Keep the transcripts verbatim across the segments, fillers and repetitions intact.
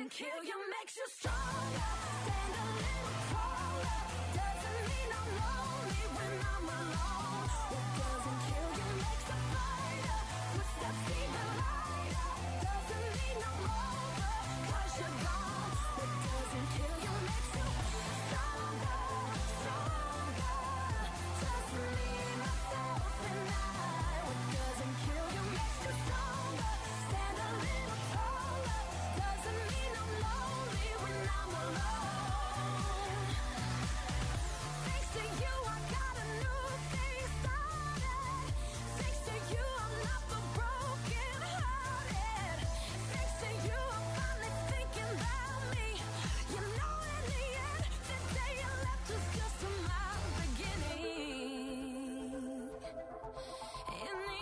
doesn't kill you, makes you stronger. Stand a little taller. Doesn't mean I'm lonely when I'm alone. What doesn't kill you makes a fighter. Footsteps even lighter. Doesn't mean I'm over, cause you're gone. What doesn't kill you makes you stronger, stronger. Just me, myself, and I. What doesn't kill you makes you stronger. Stand a little taller. Doesn't mean I'm lonely when I'm alone. Thanks to you, I got a new day started. Thanks to you, I'm not the broken hearted. Thanks to you, I'm finally thinking about me. You know, in the end, the day you left was just my beginning. In the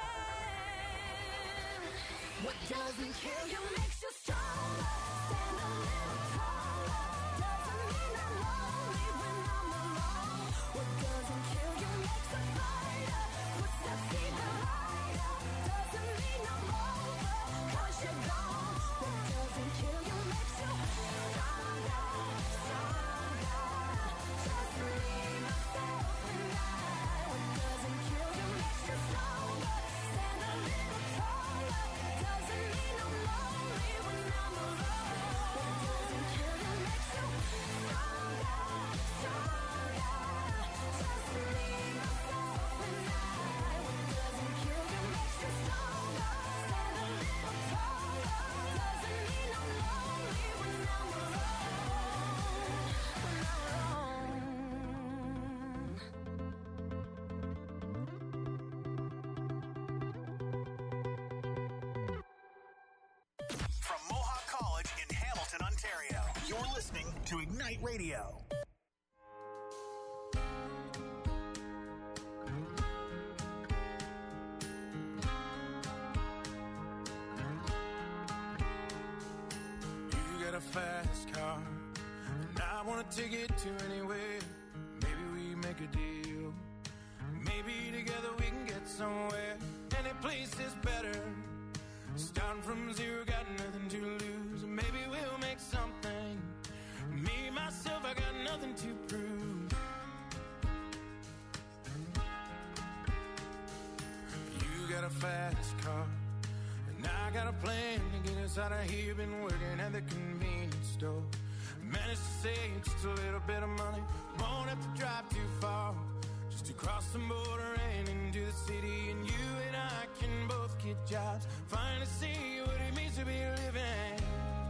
end, what doesn't kill you makes you stronger. Stand a little taller. Doesn't mean I'm lonely when I'm alone. What doesn't kill you makes a fighter. Footsteps even lighter. Doesn't mean I'm over, cause you're gone. What doesn't kill you makes you stronger, stronger. Just me, myself, and I. What doesn't kill you makes you stronger. Stand a little taller. Doesn't mean I'm lonely when I'm alone. What doesn't kill you makes you stronger, stronger. Just me, myself, and I. What doesn't kill you makes you stronger. Stand a little taller. Doesn't mean I'm lonely when I'm alone. When I'm From Mohawk College in Hamilton, Ontario, you're listening to Ignite Radio. You got a fast car, and I want to take it to anywhere. Maybe we make a deal. Maybe together we can get somewhere. Any place is better. Starting from zero, got nothing to lose. Maybe we'll make something. Me, myself, I got nothing to prove. You got a fast car, and I got a plan to get us out of here. Been working at the convenience store. Managed to save just a little bit of money. Won't have to drive too far, just to cross the border and into the city. And you and I can both get jobs, finally see what it means to be living.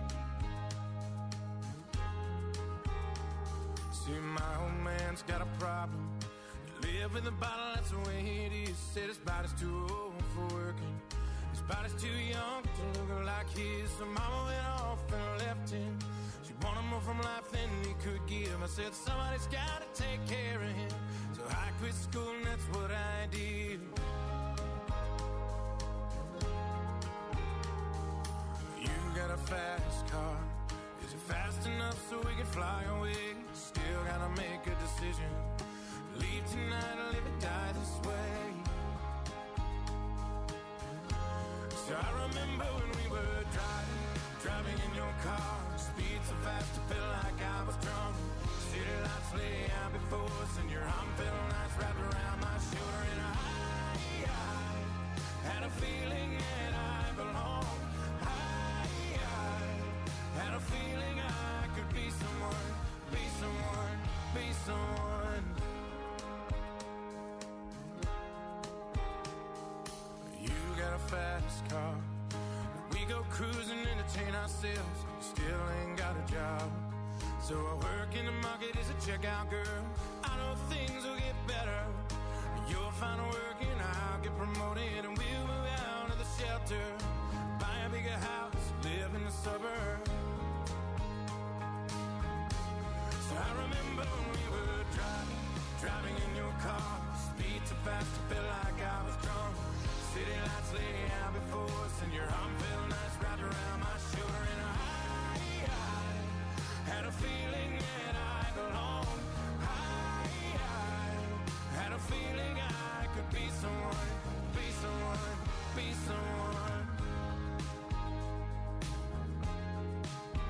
See, my old man's got a problem. He live in the bottle, that's the way it is. Said his body's too old for working. His body's too young to look like his. So mama went off and left him. She wanted more from life than he could give. I said somebody's gotta take care of him. So I quit school and that's what I did. You got a fast car. Is it fast enough so we can fly away? Still gotta make a decision. Leave tonight or live or die this way. So I remember when we were driving, driving in your car. Speed so fast I felt like I was drunk. City lights lay out before us, and your arm felt nice wrapped around my shoulder. And I, I had a feeling that I belonged. I, I had a feeling I could be someone, be someone, be someone. You got a fast car. We go cruising, entertain ourselves. Still ain't got a job. So I work in the market as a checkout girl. I know things will get better. You'll find work and I'll get promoted, and we'll move out of the shelter, buy a bigger house, live in the suburbs. So I remember when we were driving, driving in your car. Speed so fast I felt like I was drunk. City lights lay out before us, and your arm felt nice wrapped around my shoulder. And I, I had a feeling that I belonged. I, I had a feeling I could be someone, be someone, be someone.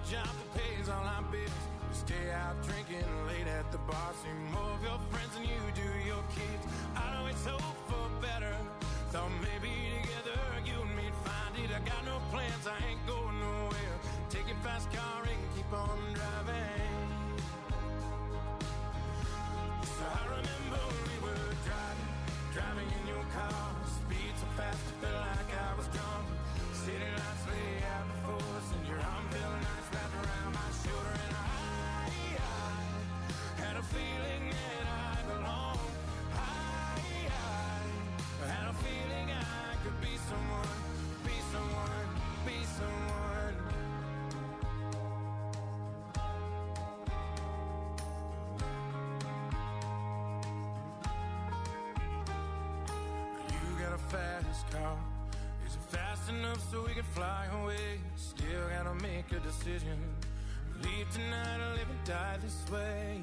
job that pays all our bills. We stay out drinking late at the bar. See more of your friends than you do your kids. I'd always hope for better. Thought maybe together you and me'd find it. I got no plans, I ain't going nowhere. Take your fast car and keep on driving. So I remember when we were driving, driving in your car. Speed so fast, I felt like I was drunk. City lights lay out before us, and your arm felt nice wrapped around my shoulder. And I, I had a feeling that I belonged. I, I had a feeling I could be someone, be someone, be someone. You got a fast car. Is it fast enough so we can fly away? Still gotta make a decision. Leave tonight or live and die this way.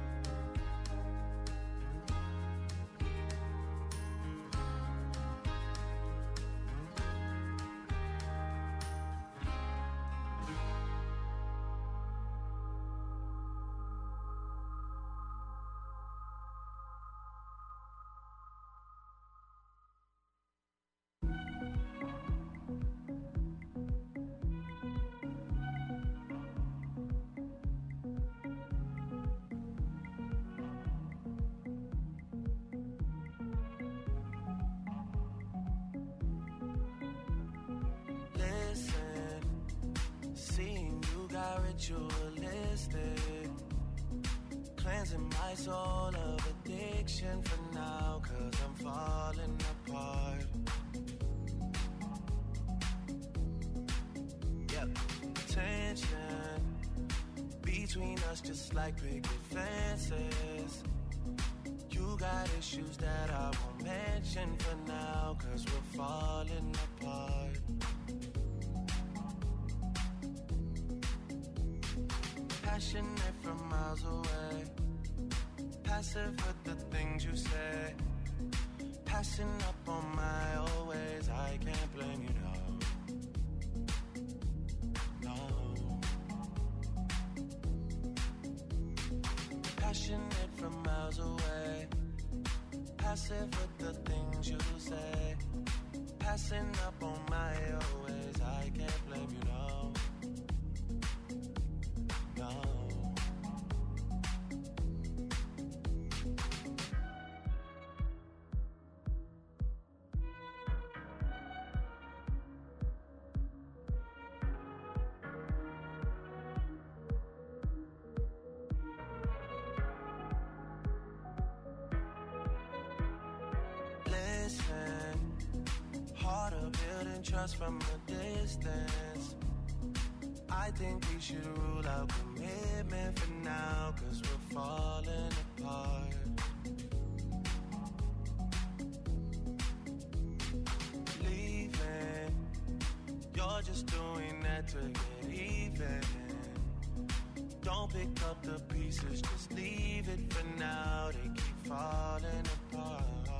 Ritualistic, cleansing my soul of addiction for now, cause I'm falling apart. Yep, tension between us just like picket fences. You got issues that I won't mention for now, cause we're falling apart. Passionate from miles away, passive with the things you say, passing up on my old ways. I can't blame you, no, no. Passionate from miles away, passive with the things you say, passing up on my old ways. I can't blame you, no. No. Listen, harder building trust from a distance. I think we should rule out commitment for now, cause we're falling apart. Leaving, you're just doing that to get even. Don't pick up the pieces, just leave it for now. They keep falling apart.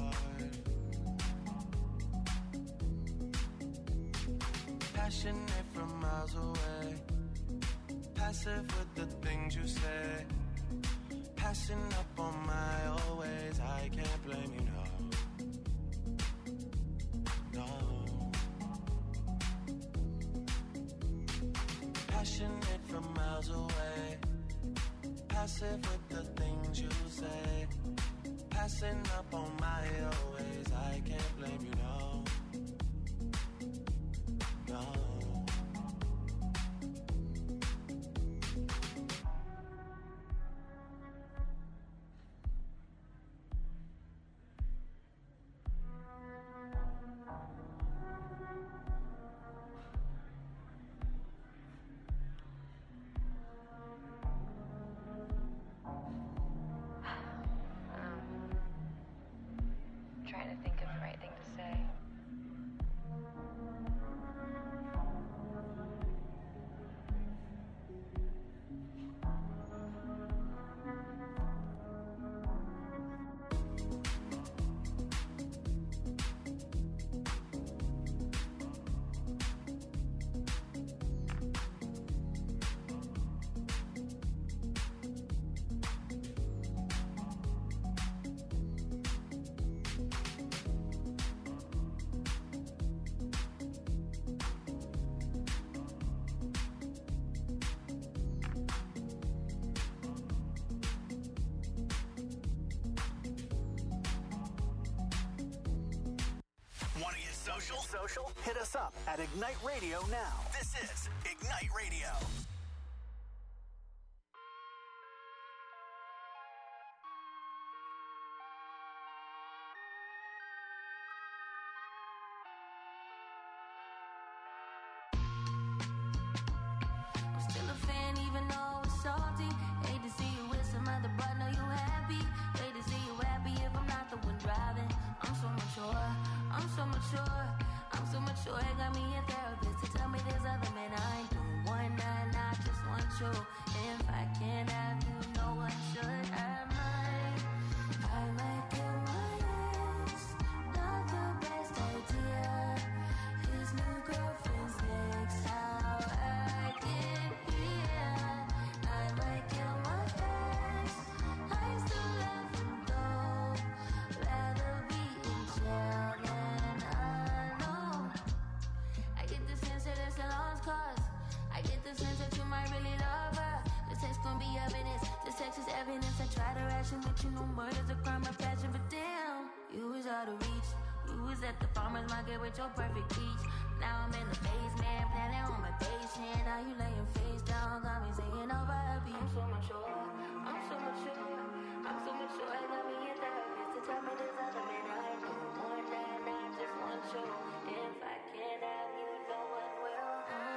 Passionate from miles away, passive with the things you say, passing up on my old ways. I can't blame you, no, no. Passionate from miles away, passive with the things you say, passing up on my old ways. I can't blame you, no, no. Trying to think of the right thing to say. social? Hit us up at Ignite Radio now. This is Ignite Radio. I'm still a fan even though it's salty. Hate to see you with some other, but know you happy. Hate to see you happy if I'm not the one driving. I'm so mature, I'm so mature, I'm so mature. It got me a therapist to tell me there's other men I ain't doing one night, I just want you. If I can't have you, no one should. I might, I might kill my ex. Not the best idea. His new girlfriend's next. How I get here. I might kill my ex. I still love him though. Rather be in jail than alone. I get the sense that it's a lost cause. I get the sense that you might really love her. This text gon' be evidence. This text is evidence. I try to ration, but you know murder's a crime of passion. But damn, you was out of reach. You was at the farmer's market with your perfect peach. Now I'm in the basement, planning on my patient. Now you laying face down, got me singing over a beat. I'm so mature, I'm so mature, I'm so mature. I got me a therapist to tell me there's other men I ain't doing one night, I just want you. If I can't have you, no one will.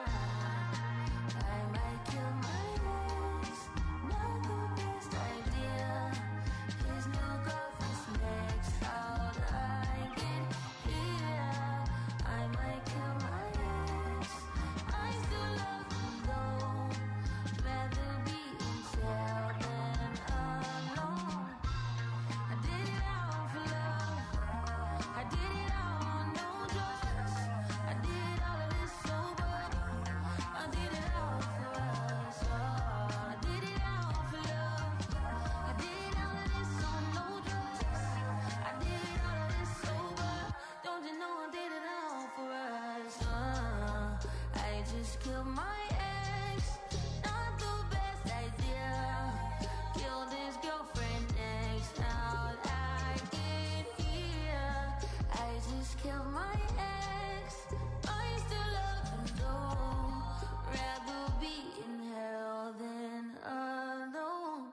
I might kill my ex, not the best idea. His new girlfriend's next. How'd I get here? I might kill my ex. I still love him though. Rather be in jail than alone. I did it all for love. I did it all on no drugs. I did all of this sober. I did it all for us. Oh, I did it all for love. I did all of this on no drugs. I did all of this sober. Don't you know I did it all for us? Uh, I just killed my ex. Not the best idea. Killed his girlfriend next. How'd I get here? I just killed my ex. I still love him though. Rather be in hell than alone.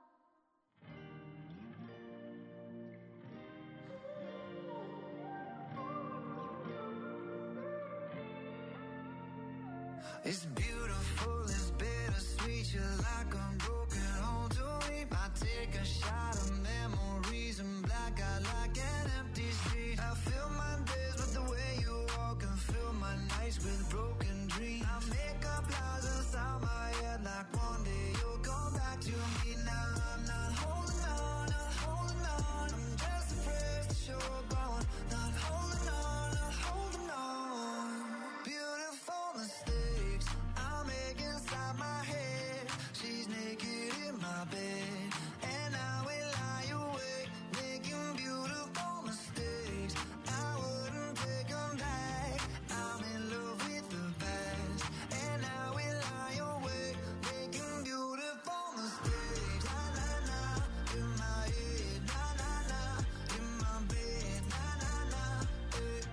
It's beautiful, it's bittersweet. You're like a broken home to me. I take a shot of memories and black out like an empty street. I fill my days with the way you walk and fill my nights with broken dreams. I make up lies inside my head like one day you'll come back to me. Now I'm not holding on, not holding on. I'm just afraid that you're gone. Not holding on, not holding on. Beautiful mistakes I make inside my head. She's naked in my bed, and I will lie awake, making beautiful mistakes. I wouldn't take them back. I'm in love with the past, and I will lie awake, making beautiful mistakes. Na na na, in my head. Na na na, in my bed. Na na na, eh.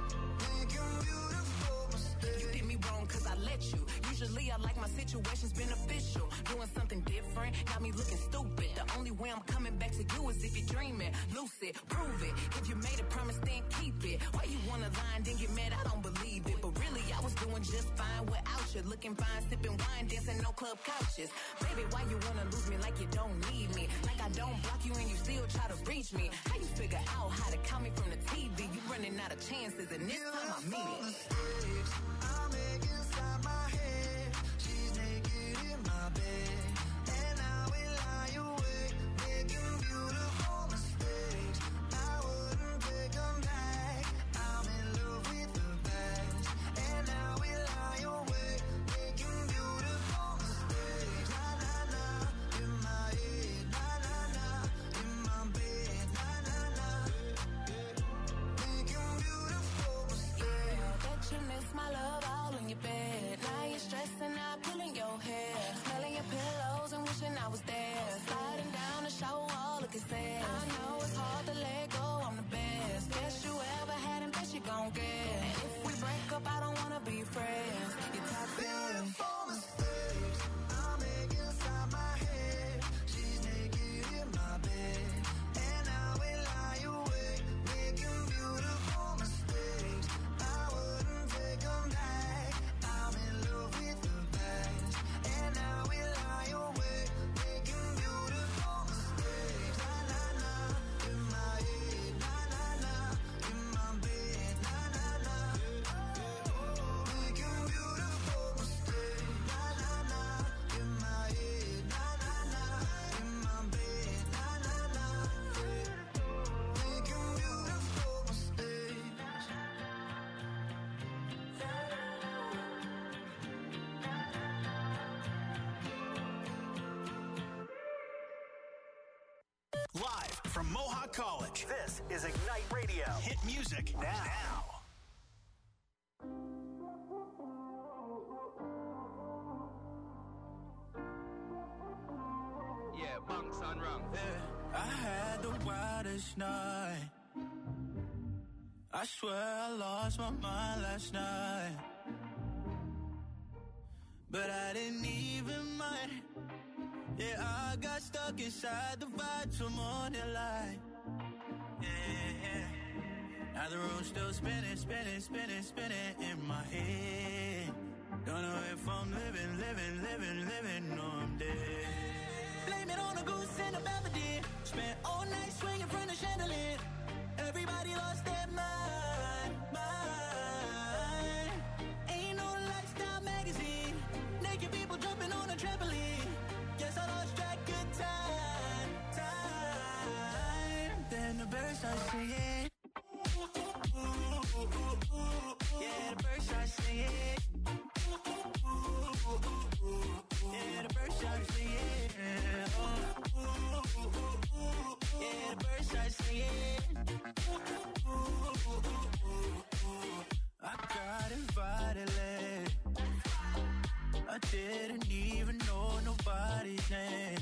Making beautiful mistakes. You did me wrong cause I let you. Usually I like my situations beneficial. Doing something different, got me looking stupid. The only way I'm coming back to you is if you're dreaming. Lucid, prove it. If you made a promise, then keep it. Why you wanna lie and then get mad? I don't believe it. But really, I was doing just fine without you. Looking fine, sipping wine, dancing no club couches. Baby, why you wanna lose me like you don't need me? Like I don't block you and you still try to reach me. How you figure out how to call me from the T V? You running out of chances and this time I mean it. Mistakes I make inside my head. She's naked in my bed, and I will lie awake, making beautiful mistakes. I wouldn't take them back. I'm in love with the past, and I will lie awake, making beautiful mistakes. Na na na, in my head. Na na na, in my bed. Na na na, making beautiful mistakes. I bet you miss my love all in your bed. Now you're stressing out, pulling your hair, smelling your pillows and wishing I was there. Sliding down the shower wall, looking sad. I know it's hard to let go, I'm the best. Best you ever had and best you gon' get. And if Talk college. This is Ignite Radio. Hit music now. Yeah, bunks on rum. Yeah, I had the wildest night. I swear I lost my mind last night. But I didn't even mind. Yeah, I got stuck inside the vibe till morning light. Yeah, yeah. Now the room's still spinning, spinning, spinning, spinning in my head. Don't know if I'm living, living, living, living, or I'm dead. Blame it on a goose and a Belvedere. Spent all night swinging from the chandelier. Everybody lost their mind, mind. Ain't no lifestyle magazine. Naked people jumping on a trampoline. Guess I lost track of time, time. Then the birds start singing. Yeah, the birds start singing. Yeah, the birds start singing. Yeah, the birds start singing. I got invited late. I didn't even know nobody's name.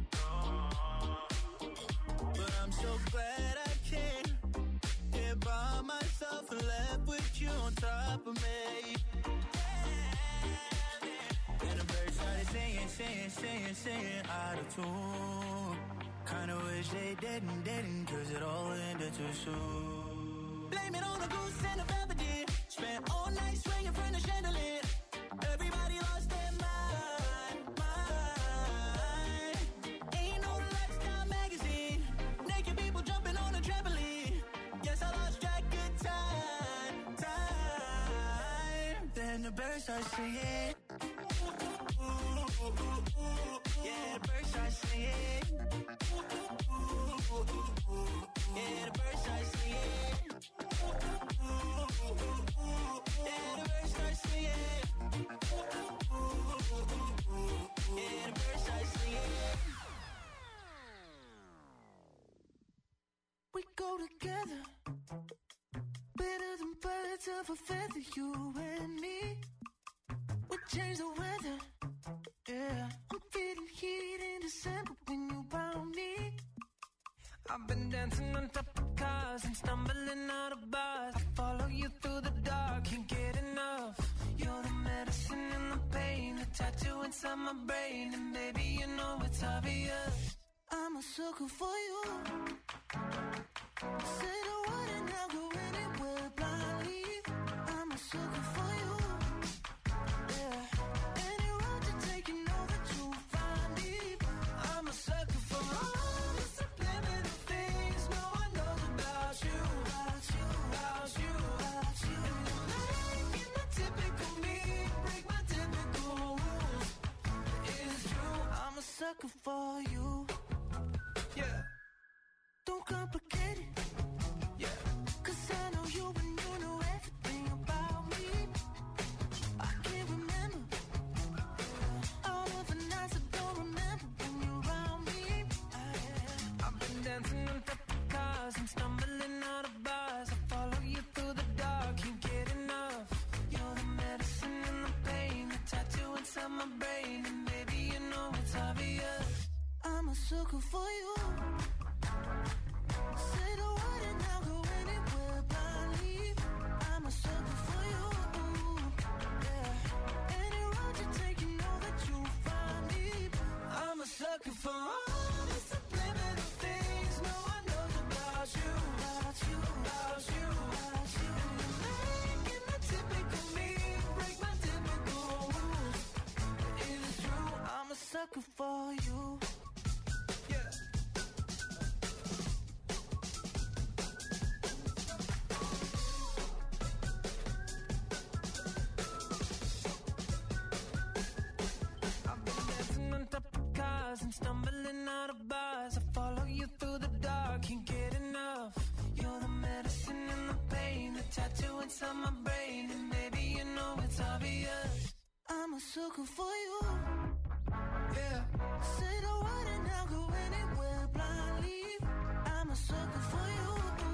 But I'm so glad I came here by myself and left with you on top of me. And the birds started singing, singing, singing, singing out of tune. Kinda wish they didn't, didn't, cause it all ended too soon. Blame it on a goose and a Belvedere. Spent all night swinging from the chandelier. Everybody lost their mind, mind. Ain't no lifestyle magazine. Naked people jumping on a trampoline. Guess I lost track of time, time. Then the birds start singing. Yeah, the birds start singing. Yeah, the birds start singing. Yeah, the birds start singing. Yeah, the birds start singing. We go together, better than birds of a feather, you and me. We change the weather. Yeah, I'm feeling heat in December when you found me. I've been dancing on top of cars and stumbling out of bars. I follow you through the dark, can't get enough. You're the medicine and the pain, the tattoo inside my brain. And baby, you know it's obvious, I'm a sucker for you. Say the word and I'll go anywhere blindly. I'm a sucker for you. Sucker for you. Yeah. Don't complicate it. Yeah. Cause I know you and you know everything about me. I can't remember all of the nights I don't remember when you're around me. I, I've been dancing on top of cars and stumbling out of bars. I follow you through the dark, can't get enough. You're the medicine and the pain, the tattoo inside my brain. And baby, you know it's obvious, I'm a sucker for you. Say the word and I'll go anywhere blindly. I'm a sucker for you. Yeah. Any road you take, you know that you'll find me. I'm a sucker for all the subliminal things no one knows about you. About you, about you, about you. And you're making the typical me break my typical rules. It is true, I'm a sucker for you. And stumbling out of bars, I follow you through the dark, can't get enough. You're the medicine and the pain, the tattoo inside my brain. And baby, you know it's obvious, I'm a sucker for you. Yeah. Say the word and I'll go anywhere blindly. I'm a a sucker for you.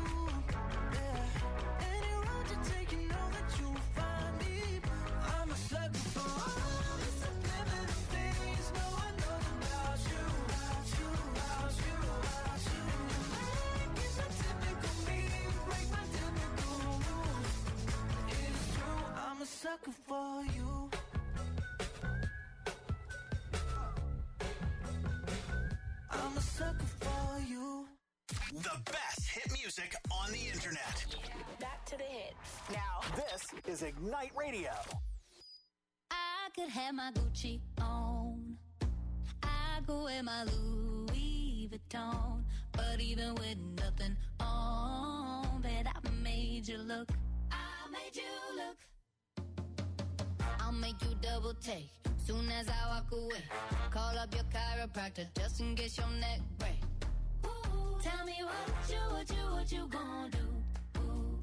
Yeah. Any road you take, you know that you'll find me. I'm a sucker for all the subliminal things no one knows about you, about you, about you, about you. And you make it so typical me, break my typical rules. It's true, I'm a sucker for you. I'm a sucker for you. The best hit music on the internet. Back to the hits. Now, this is Ignite Radio. I could have my Gucci on. I go wear my Louis Vuitton. But even with nothing on, bet I made you look. I made you look. I'll make you double take soon as I walk away. Call up your chiropractor just in case your neck break. Ooh, tell me what you, what you, what you gonna do? Ooh.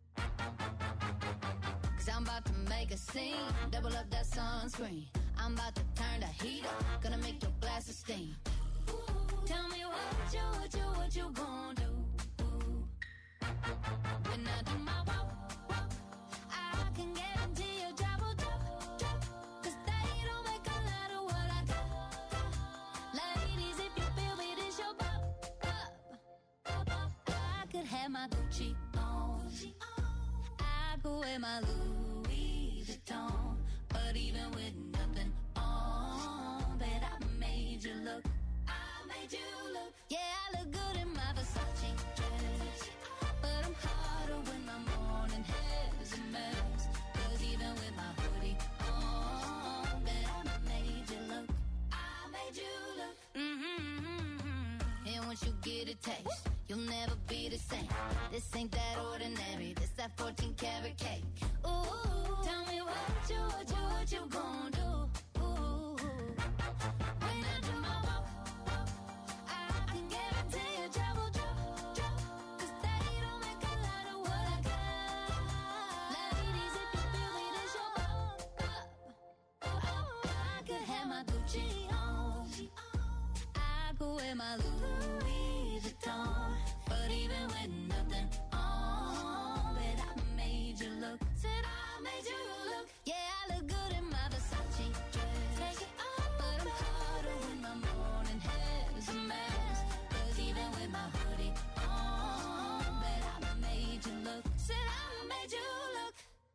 Cause I'm about to make a scene, double up that sunscreen. I'm about to turn the heat up, gonna make your glasses steam. Ooh, tell me what you, what you, what you gonna do? Ooh. When I do my walk, walk, I can guarantee your job will drop, drop. Cause they don't make a lot of what I got, got. Ladies, if you feel me, this your bop, bop, bop, bop. I could have my Gucci on. I go wear my Louis Vuitton. But even with nothing on, bet I made you look. I made you look. Yeah, I look good in my Versace dress. But I'm hotter when my morning hair's a mess. Cause even with my hoodie on, bet I made you look. I made you look. Mm-hmm. And once you get a taste, you'll never be the same. This ain't that ordinary. This that fourteen karat cake. Ooh, tell me what you, what you, what you gon' do? Ooh, when I do my walk, walk, I can guarantee your job will drop, drop. Cause they don't make a lot of what I got. Ladies, if you feel me, this your bop, bop, bop. I could have my Gucci on. I go wear my Louis Vuitton. But even with nothing on, bet I made you look. Said I made you look. Yeah, I look good in my Versace dress. Take it off, but I'm hotter when my morning hair's a mess. Cause even with my hoodie on, bet I made you look. Said I made you look.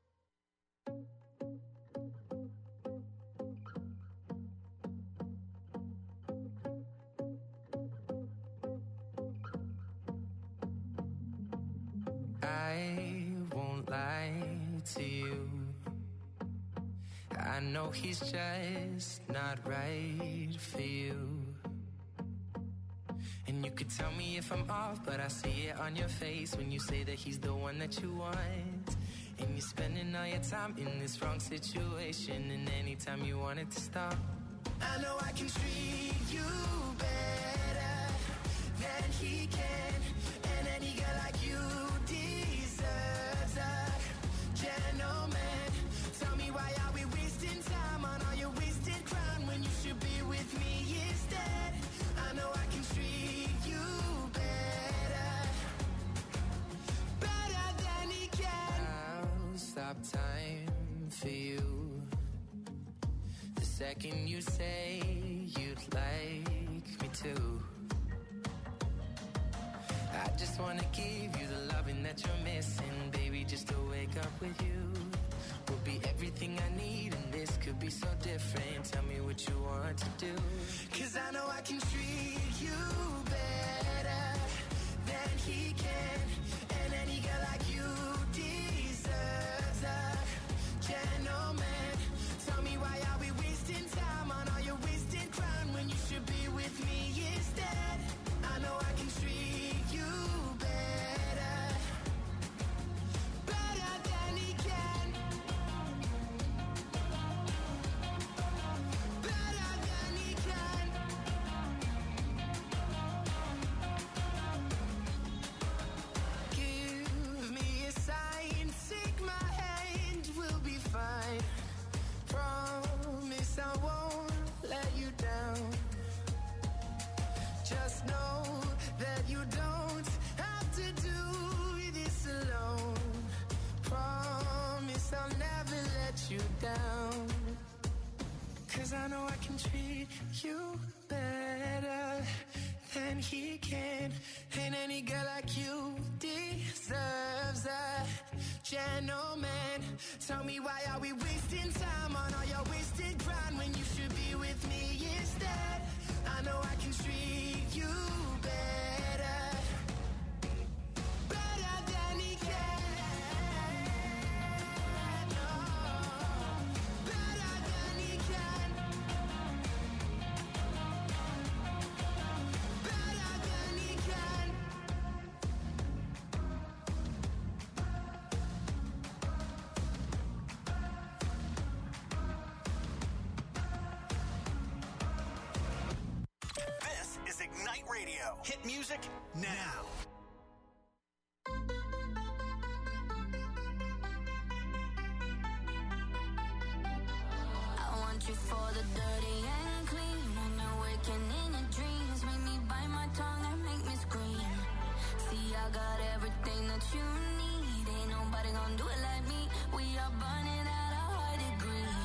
I won't lie to you. I know he's just not right for you. And you could tell me if I'm off, but I see it on your face when you say that he's the one that you want. And you're spending all your time in this wrong situation. And anytime you want it to stop, I know I can treat you better than he can. And any girl like you deserves a gentleman. Tell me why are we wasting time on all your wasted crown when you should be with me instead. I know I can treat you better, better than he can. I'll stop time for you the second you say you'd like me to. I just wanna give you the loving that you're missing, baby, just to wake up with you will be everything I need, and this could be so different. Tell me what you want to do. Cause I know I can treat you better than he can. And any girl like you deserves a gentleman. Tell me why are we wasting time on all your wasted crown when you should be with me instead. I know I can treat you better, better than he can, better than he can. Give me a sign you down. Cause I know I can treat you better than he can. And any girl like you deserves a gentleman. Tell me, why are we wasting time on all your wasted grind when you should be with me instead? I know I can treat you better, better than he can. No, better than he can. Better than he can. This is Ignite Radio. Hit music now. I want you for the dirty and clean. When you're waking in your dreams, make me bite my tongue and make me scream. See, I got everything that you need. Ain't nobody gonna do it like me. We are burning at a high degree.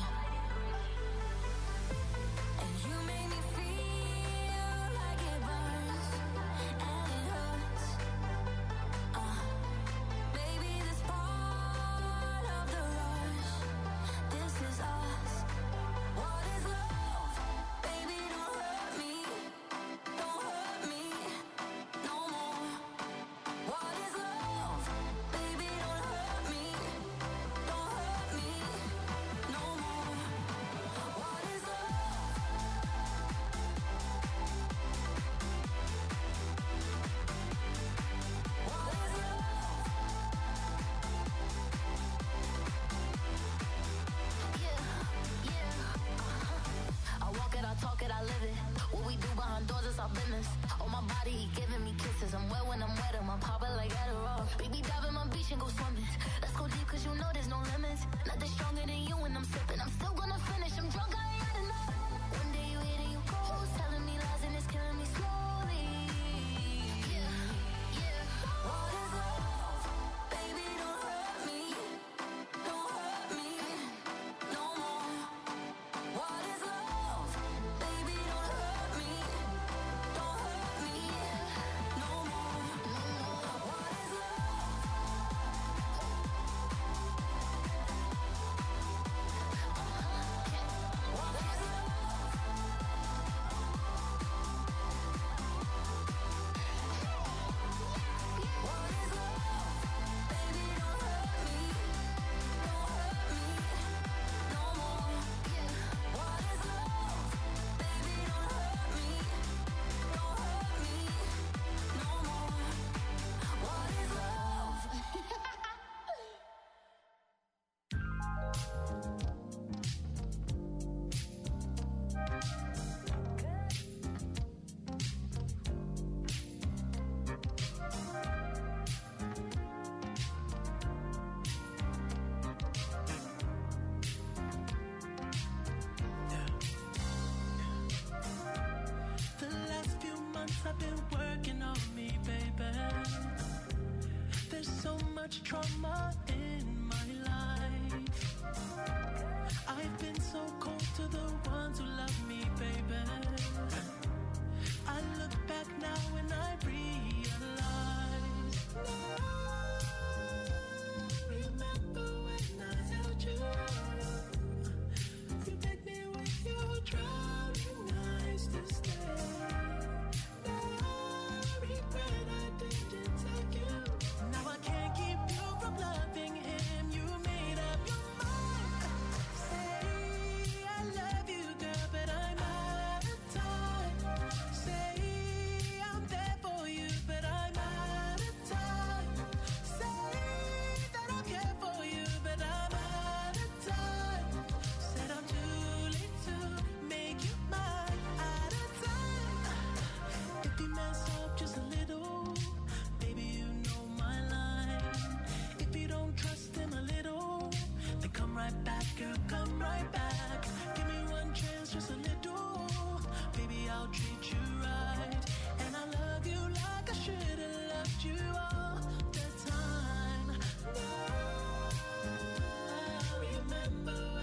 And you make me feel like it burns and it hurts. Uh, baby, this part of the rush. This is us. What is love? Baby, don't hurt me. Don't hurt me no more. What is love? Baby, don't hurt me. Don't hurt me no more. What is love? What is love? Yeah, yeah. uh-huh. I walk it, I talk it, I live it. What we do behind doors is our business. On my body, he giving me kisses. I'm wet when I'm wet, I'm popping like Adderall. Baby, dive in my beach and go swimming. Let's go deep, cause you know there's no limits. Nothing stronger than you when I'm sipping. I'm still gonna finish, I'm drunk, I ain't had enough. One day you hit and you go, telling me lies and it's killing me slowly. Yeah, yeah. What is love? Baby, don't hurt me. Don't hurt me no more. What is love? Baby, don't hurt me. Don't hurt me no more. What is love? have been working on me, baby. There's so much trauma in my life. I've been so cold to the ones who love me, baby. I look back now and I realize, remember when I held you? You begged me with your drowning eyes to stay. Now I regret I didn't take you. Now I can't keep you from loving him. You made up your mind. Say I love you, girl, but I'm out of time. Say I'm there for you, but I'm out of time. Say that I care for you, but I'm out of time. Said I'm too late to make you mine. Out of time. If you mess up just a little, baby, you know my line. If you don't trust him a little, then come right back, girl, come right back. Give me one chance, just a little. Baby, I'll treat you right. And I love you like I should have loved you all the time. Now, remember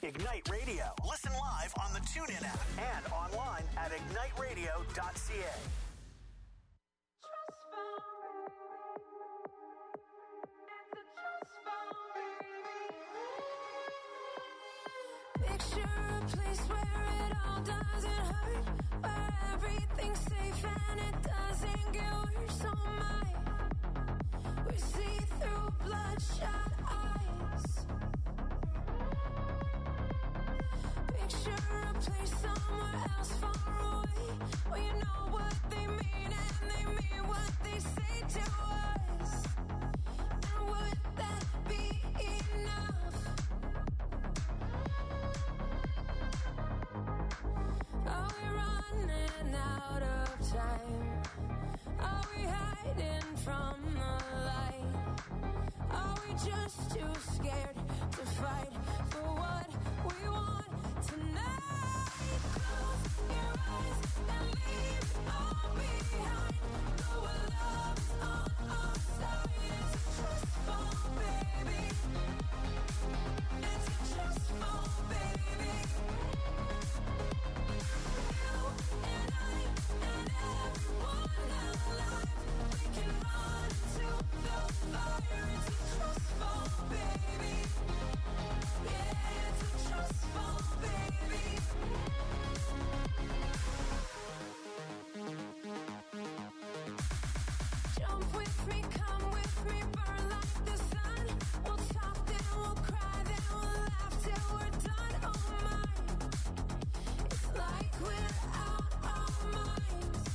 Ignite Radio. Listen live on the TuneIn app and online at ignite radio dot c a. Picture a place where it all doesn't hurt, where everything's safe and it doesn't get worse. Oh my, we see through bloodshot eyes. Picture a place somewhere else far away, where you know what they mean and they mean what they say to us. And would that be enough? Are we running out of time? Are we hiding from the light? Are we just too scared to fight for what we want tonight? Close your eyes and leave it all behind. Know our love's on our side. It's a trust fall, baby. It's a trust fall, baby. Jump with me, come with me, burn like the sun. We'll talk, then we'll cry, then we'll laugh till we're done. Oh my, it's like we're out our minds.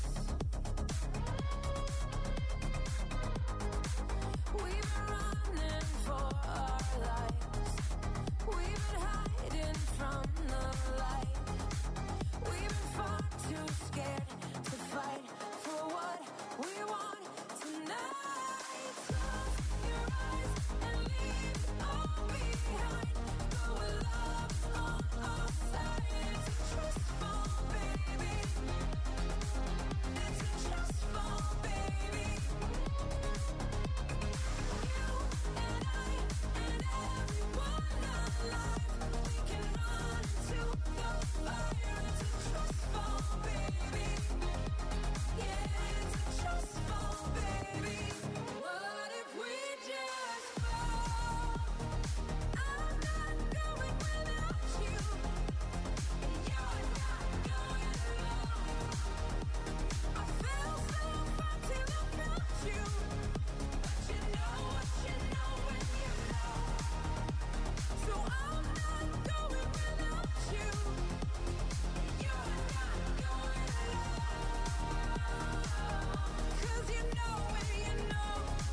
We've been running for our lives. We've been hiding from the light. We've been far too scared to fight for what we want tonight. Close your eyes and leave it all behind. Go where love's on our side. It's a trust fall, baby. It's a trust fall, baby. You and I and everyone alive, we can run to the fire. It's a trust fall, baby. Yeah, it's a trust fall, baby. What if we just fall? I'm not going without you, and you're not going alone. I feel so far till I felt you, but you know what you know when you know. So I'm not going without you, and you're not going alone. 'Cause you know when you know.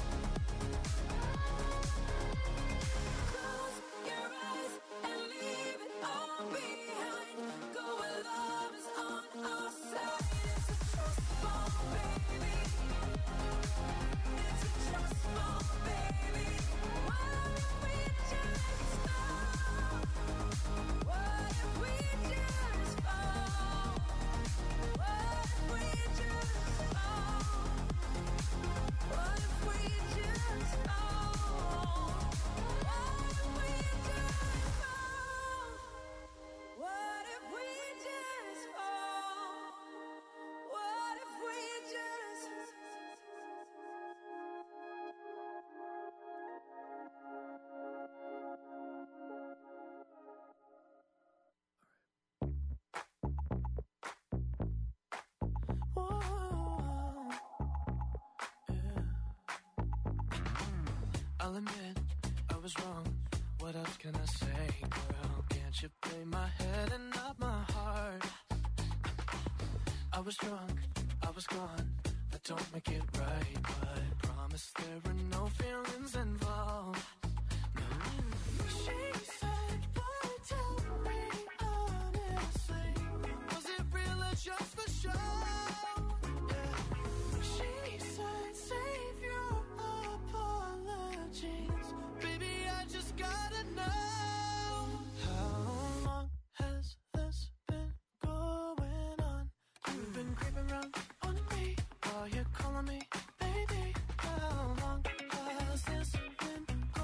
Close your eyes and leave it all behind. Go where love is on our side. It's a trust fall, baby. It's a trust fall, baby. What if we just fall? What if we just fall? What if we just fall? What if we just fall? What if we just fall? What if we just fall? What if we just Whoa, yeah. I'll admit I was wrong. What else can I say, girl? Can't you play my head and not my heart? I was drunk, I was gone. That don't make it right, but promise there were no feelings involved. No. She said, boy, tell me honestly, was it real or just for show? Yeah. She said, save your apologies, baby, I just gotta know. How long has this been going on? You've been creeping around on me while you're calling me baby. How long has this been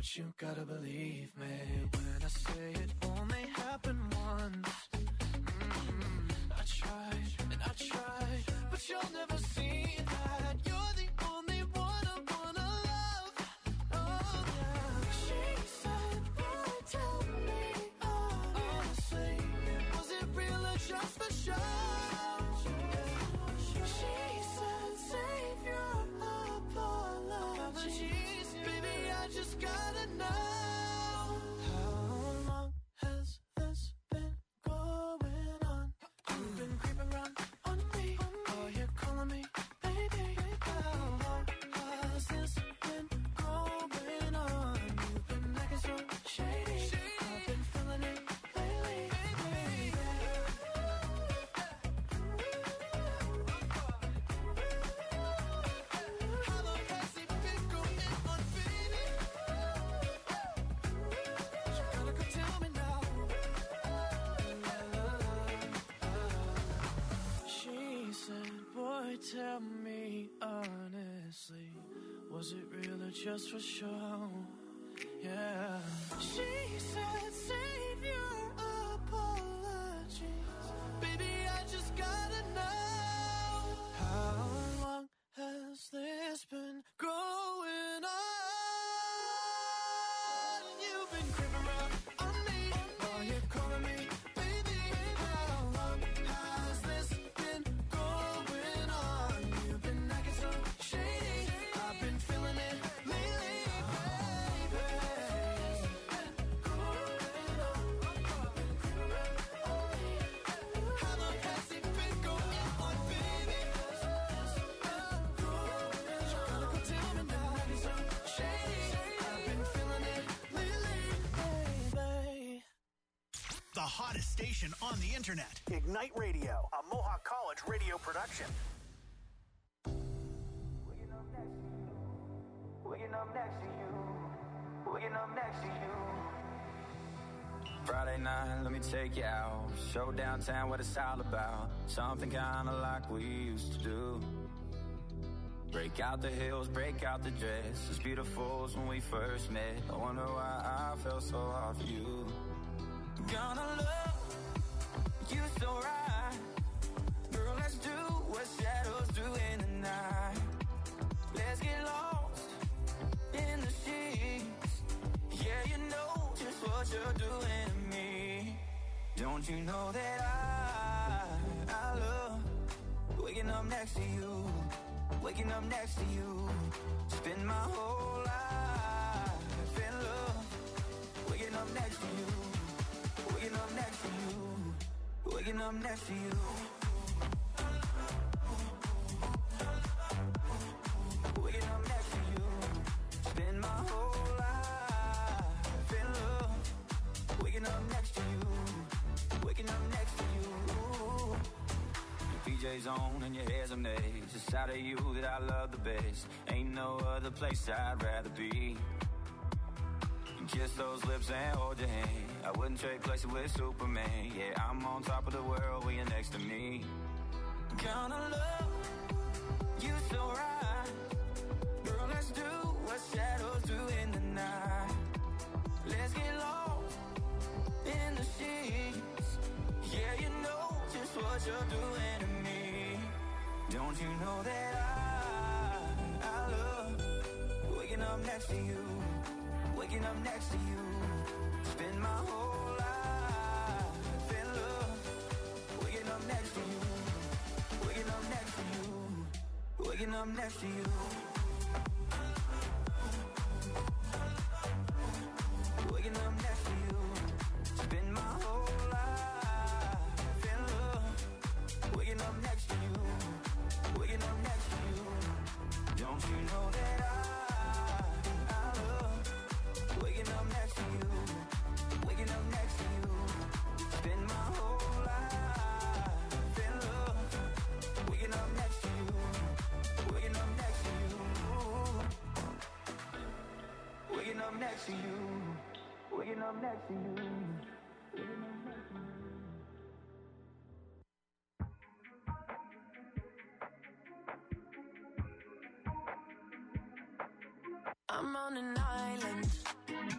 but you gotta believe me when I say it only happened once. Mm-hmm. I tried and I tried, but you'll never see that. You're the only one I wanna love. Oh yeah. She said, boy, tell me honestly, was it real or just for show? She said, save your apologies, baby, I just gotta know. How long has this been going on? You've been creeping around on me. Oh, you're calling me baby. How long has this been going on? You've been acting so shady. I've been feeling it lately, baby. How long has it been going on, baby? You gotta go tell me now. She said, boy, tell me honestly, was it real or just for show? Yeah. She said, save your apologies, baby, I just gotta know. How long has this been going on? You've been creeping around on me. Oh, you're calling me baby. How long has this been going on? You've been acting so shady. I've been feeling it lately, baby. How long has it been going on, baby? You gotta go tell me now. Shady. I've been feeling it lately, baby. The hottest station on the internet. Ignite Radio, a Mohawk College radio production. Waking up next to you. Waking up next to you. Waking up next to you. Friday night, let me take you out. Show downtown what it's all about. Something kinda like we used to do. Break out the heels, break out the dress. As beautiful as when we first met. I wonder why I felt so hard for you. Gonna love you so right. Girl, let's do what shadows do in the night. Let's get lost in the sheets. Yeah, you know just what you're doing to me. Don't you know that I, I love waking up next to you. Waking up next to you. Spend my whole life in love. Waking up next to you. Waking up next to you. Waking up next to you. Waking up next to you. Spend my whole life in love. Waking up next to you. Waking up next to you. Your P J's on and your hair's amazed. It's out of you that I love the best. Ain't no other place I'd rather be. Kiss those lips and hold your hand. I wouldn't trade places with Superman. Yeah, I'm on top of the world when you're next to me. Gonna love you so right. Girl, let's do what shadows do in the night. Let's get lost in the sheets. Yeah, you know just what you're doing to me. Don't you know that I, I love waking up next to you. Waking up next to you. Spend my whole life in love. Waking up next to you. Waking up next to you. Waking up next to you. Waking up next to you. Spend my whole life in love. Waking up next to you. Waking up next to you. Don't you know that I waking up next to you, waking up next to you, spend my whole life in love, waking up next to you, waking up next to you, waking up next to you, waking up next to you, waking up next to you. I'm on an island,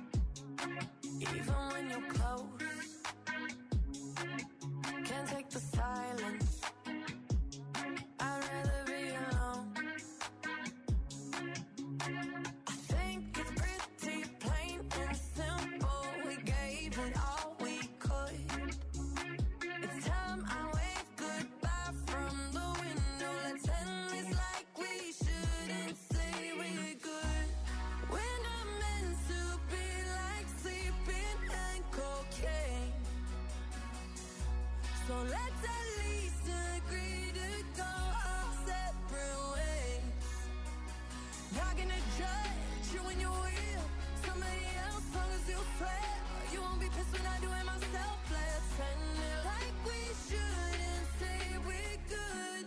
So let's at least agree to go our separate ways. Not gonna judge you when you're with somebody else, long as you swear. You won't be pissed when I do it myself. Let's end it like we should and say we're good.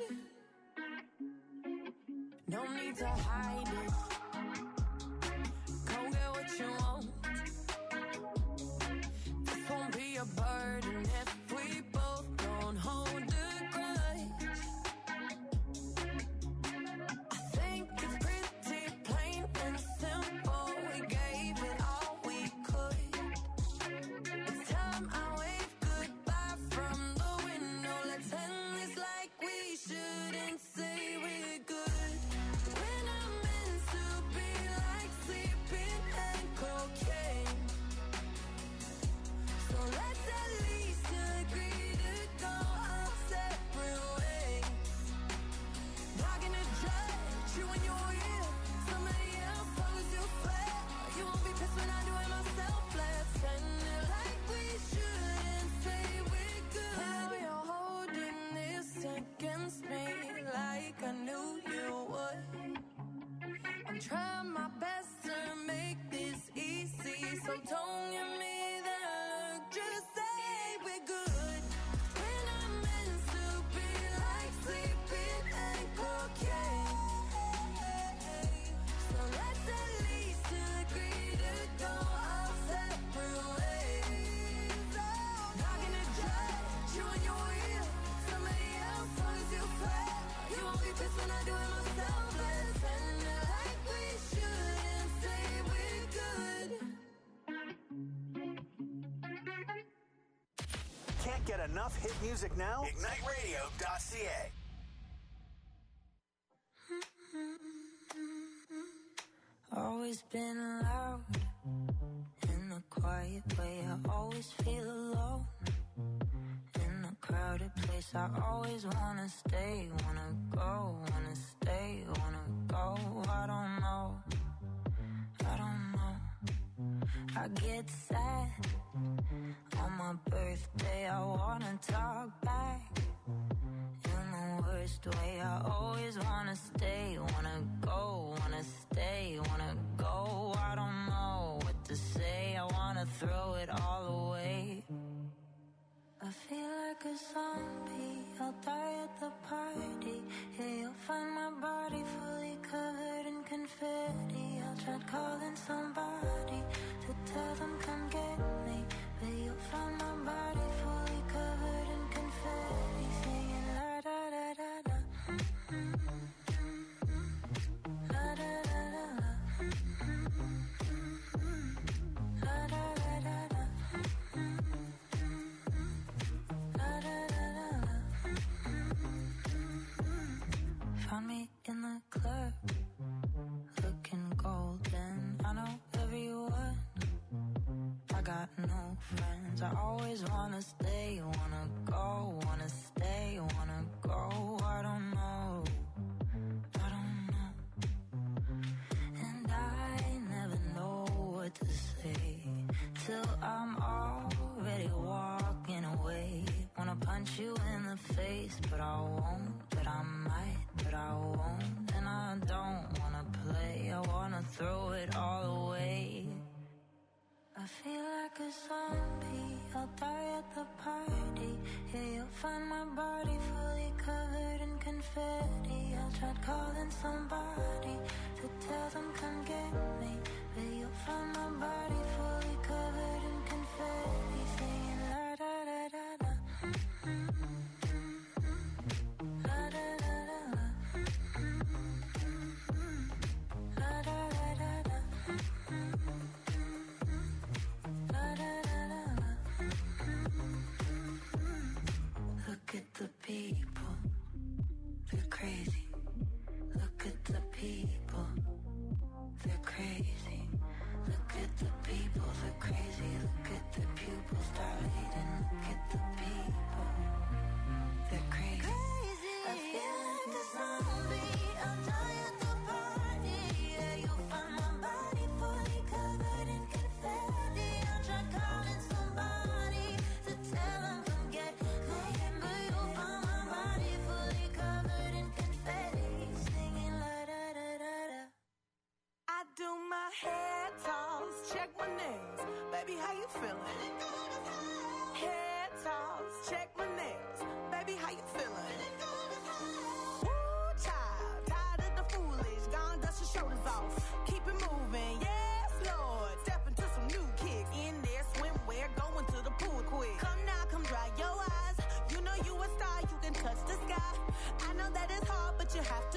No need to hide it. Go get what you want. This won't be a burden if we both don't hold a grudge. I think it's pretty plain and simple. We gave it all we could. It's time I wave goodbye from the window. Let's end this like we should and say we're good. When I'm meant to be like sleeping and cocaine. So let's at least agree to go our separate ways. Not gonna judge you when you're with somebody else, long as you swear. You won't be pissed when I do it myself. Let's end it like we should and say we're good. Now you're holding this against me like I knew you would. I'm trying my best to make this easy, so don't give me that look, just say we're good. When I'm meant to be like sleeping and cocaine. So let's at least agree to go our separate ways. Not gonna judge you when you're with somebody else, long as you swear. You won't be pissed when I do it myself. Let's end it like we should and say we're good. Can't get enough hit music now? ignite radio dot c a. Always been loud in a quiet way. I always feel alone in a crowded place. I always wanna stay, wanna go, wanna stay, wanna go. I don't know, I don't know. I get sad on my birthday. I wanna talk back in the worst way. I always wanna stay, wanna go, wanna stay, wanna go. I don't know what to say. I wanna throw it all away. I feel like a zombie. I'll die at the party. Yeah, you'll find my body fully covered in confetti. I'll try calling somebody to tell them come get me, but you'll find my body fully covered in confetti, singing la da da da da. La da da da da. La da da da da. La da da da da. Found me in the club, looking golden. I know everyone. I got no friends. I always wanna stay, wanna go, wanna stay, wanna go. I don't know, I don't know. And I never know what to say till I'm already walking away. Wanna punch you in the face, but I won't, but I might, but I won't. And I don't wanna play, I wanna throw it all away. I feel like a zombie, I'll die at the party. Yeah, you'll find my body fully covered in confetti. I tried calling somebody to tell them come get me, but you'll find my body fully covered in confetti, singing la da da da da. La da da da da. La da da da da. La da da da da. Look at the people, they're crazy. Look at the people, they're crazy. Look at the people, they're crazy. Look at the people.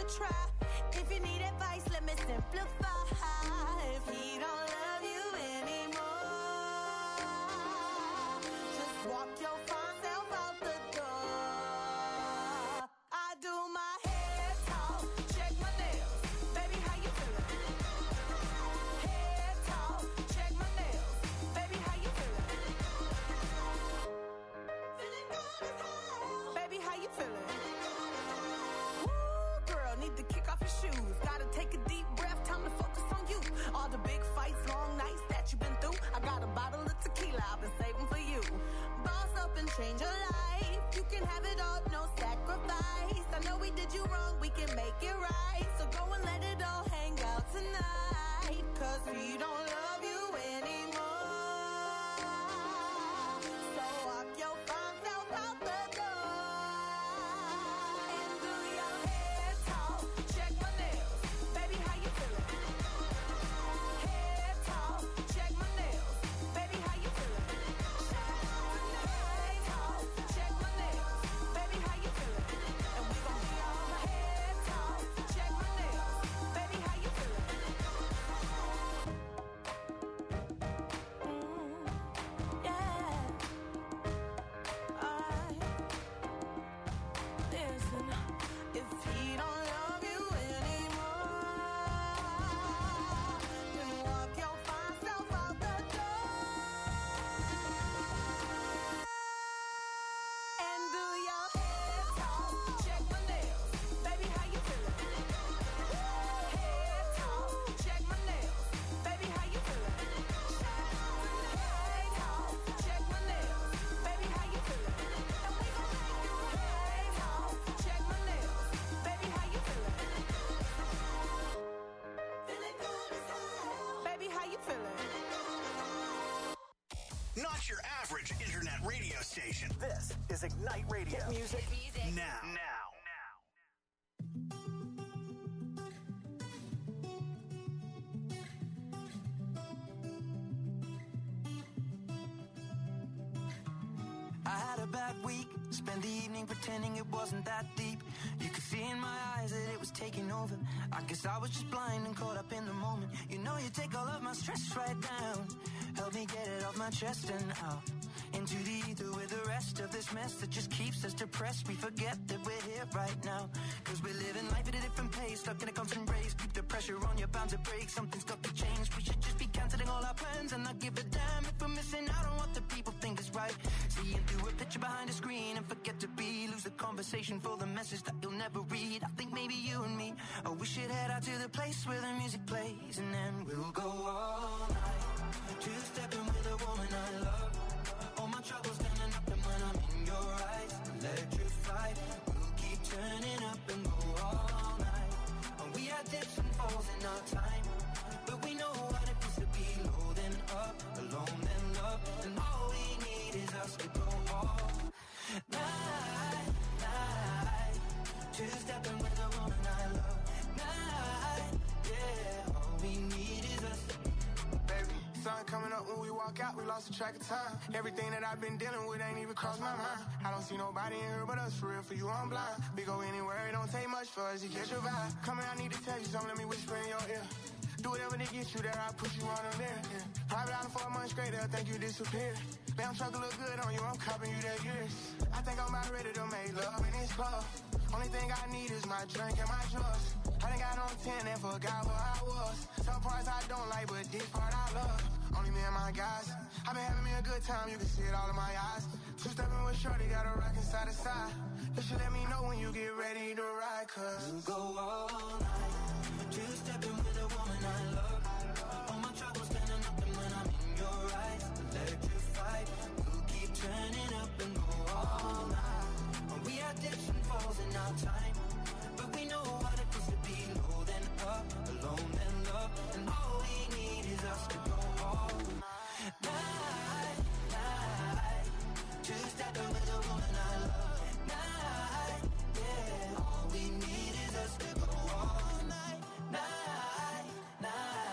try. If you need advice, let me simplify. If he don't love you anymore, just walk your fine self out the door. I do my head talk, check my nails. Baby, how you feeling? Head talk, check my nails. Baby, how you feeling? Feeling good as hell. Baby, how you feeling? Woo, girl, need to kick off your shoes. Gotta take a deep breath, time to focus on you. All the big fights, long nights that you've been through. I got a bottle of tequila I've been saving for you. Boss up and change your life. You can have it all, no sacrifice. I know we did you wrong, we can make it right. So go and let it all hang out tonight. Cause we don't love you anymore. So walk your fine self out the door. And do your head talk, check my nails. Baby, how you feeling? Head talk, check my nails. Baby, how you feeling? Head talk, check my nails. Baby, how you feeling? And we gon' be all head talk, check my nails. Baby, how you feeling? Mm, yeah. Alright. Listen, if he don't love you anymore, then walk your fine self out the door. And do your head talk, check my nails. Baby, how you feeling? Head talk, check my nails. Baby, how you feeling? Head talk, check my nails. Baby, how you feeling? And we gon' make you head talk, check my nails. Baby, how you feeling? Feeling good as hell. Baby, how you feeling? Not your average internet radio station. This is Ignite Radio. Music. Now. Now. I had a bad week, spent the evening pretending it wasn't that deep. You could see in my eyes that it was taking over. I guess I was just blind and caught up in the moment. You know you take all of my stress right down. Help me get it off my chest and out into the ether with the rest of this mess that just keeps us depressed. We forget that we're here right now, cause we're living life at a different pace, stuck in a constant race. Keep the pressure on, you're bound to break. Something's got to change. We should just be cancelling all our plans and not give a damn if we're missing out on what the people think is right. Seeing through a picture behind a screen and forget to be. Lose the conversation for the message that you'll never read. I think maybe you and me, oh, we should head out to the place where the music plays, and then we'll go all night, two-stepping with a woman I love. All my troubles standing up, and when I'm in your eyes, electrified. We'll keep turning up and go all night. And we had dips and falls in our time, but we know what it feels to be low then up, alone then love. And all we need is us to go all night, night. Two-stepping with a woman I love. Night, yeah. All we need is us. Baby, sun coming up when we walk out, we lost the track of time. Everything that I've been dealing with ain't even crossed my mind. I don't see nobody in here but us, for real, for you I'm blind. We go anywhere, it don't take much for us to catch your vibe. Come here, I need to tell you something, let me whisper in your ear. Do whatever to get you there, I'll put you on them there. Yeah. Private island for a month straight, they'll think you disappeared. Damn truck look good on you, I'm copping you that years. I think I'm about ready to make love in this club. Only thing I need is my drink and my drugs. I done got on ten and forgot where I was. Some parts I don't like, but this part I love. Only me and my guys. I've been having me a good time, you can see it all in my eyes. Two-stepping with shorty, got a rockin' side to side. You should let me know when you get ready to ride, cause we'll go all night, two-stepping with a woman I love. All my troubles standing up, and when I'm in your eyes, electrified. We'll keep turning up and go all night. And we had dips and falls in our time, but we know what it feels to be low then up, alone then love. And all we need is us to go all night, night. Two-stepping with a woman I love. Night, yeah. All we need is us to go all night, night, night.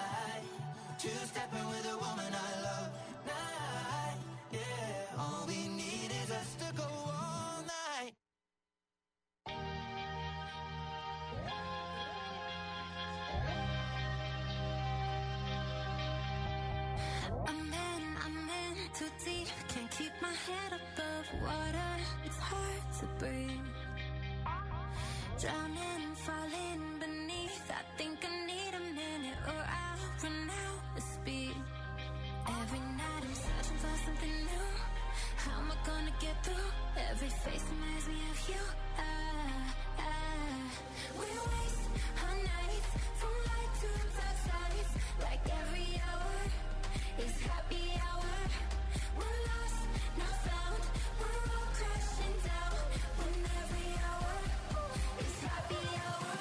breathe. Drowning and falling beneath. I think I need a minute or I'll run out of speed. Every night I'm searching for something new. How am I gonna get through? Every face reminds me of you. Ah, ah. We waste our nights from light to dark sides. Like every hour is happy hour. We're lost, not found. We're all crashing down. When every hour is happy hour.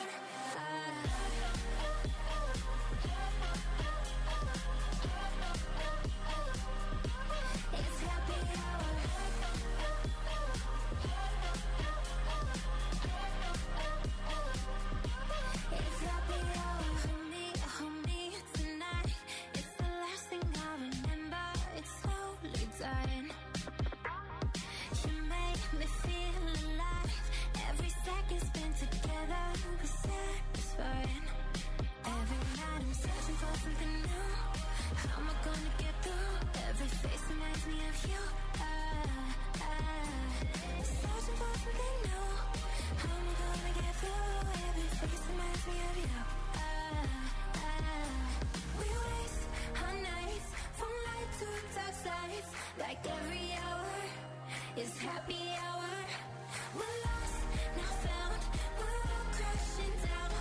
It's happy hour. It's happy hour. Hold me, hold me tonight. It's the last thing I remember. It's slowly dying. You make me feel alive. Every second spent together was satisfying. Every night I'm searching for something new. How am I gonna get through? Every face reminds me of you. Ah, ah. Searching for something new. How am I gonna get through? Every face reminds me of you. Ah, ah. We waste our nights from light to dark sides. Like every hour is happy hour. We're lost, not found. We're all crashing down.